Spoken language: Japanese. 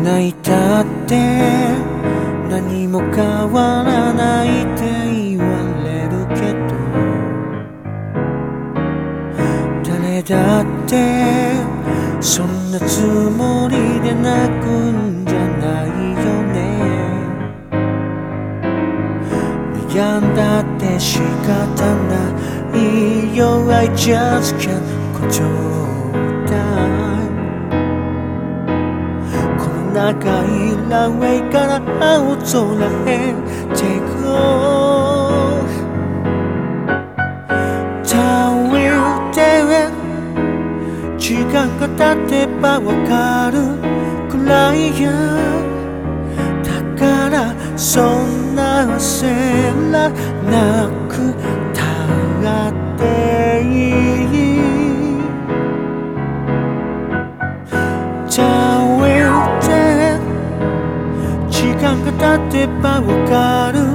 泣いたって何も変わらないって言われるけど、誰だってそんなつもりで泣くんじゃないよね。悩んだって仕方ないよ。I just can't control time。 この長いランウェイから青空へ Take off。 Time will tell。 時間が経てばわかるくらいや。だからそんな焦らなくたっていい。 Time will tell。 時間が経てばわかる